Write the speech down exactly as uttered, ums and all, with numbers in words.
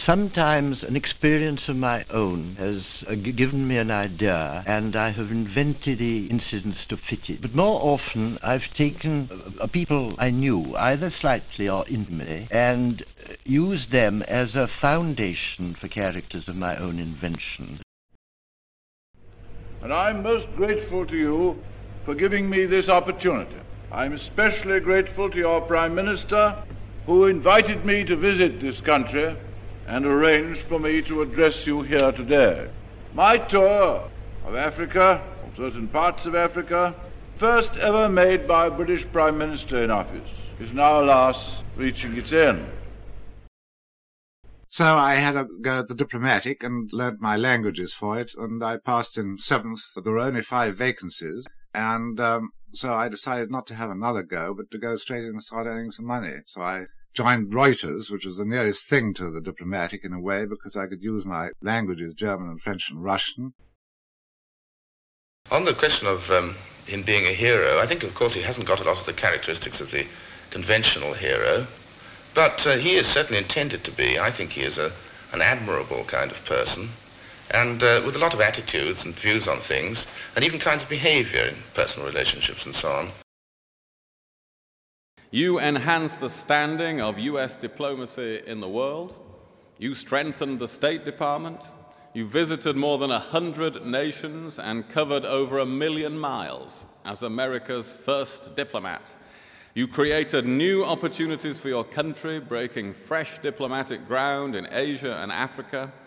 Sometimes an experience of my own has uh, g- given me an idea, and I have invented the incidents to fit it. But more often I've taken uh, people I knew, either slightly or intimately, and uh, used them as a foundation for characters of my own invention. And I'm most grateful to you for giving me this opportunity. I'm especially grateful to your Prime Minister, who invited me to visit this country and arranged for me to address you here today. My tour of Africa, or certain parts of Africa, first ever made by a British Prime Minister in office, is now, alas, reaching its end. So I had a go at the diplomatic and learnt my languages for it, and I passed in seventh. There were only five vacancies, and um, so I decided not to have another go, but to go straight in and start earning some money. So I joined Reuters, which was the nearest thing to the diplomatic in a way, because I could use my languages, German and French and Russian. On the question of um, him being a hero, I think, of course, he hasn't got a lot of the characteristics of the conventional hero, but uh, he is certainly intended to be. I think he is a, an admirable kind of person, and uh, with a lot of attitudes and views on things, and even kinds of behavior in personal relationships and so on. You enhanced the standing of U S diplomacy in the world. You strengthened the State Department. You visited more than a hundred nations and covered over a million miles as America's first diplomat. You created new opportunities for your country, breaking fresh diplomatic ground in Asia and Africa.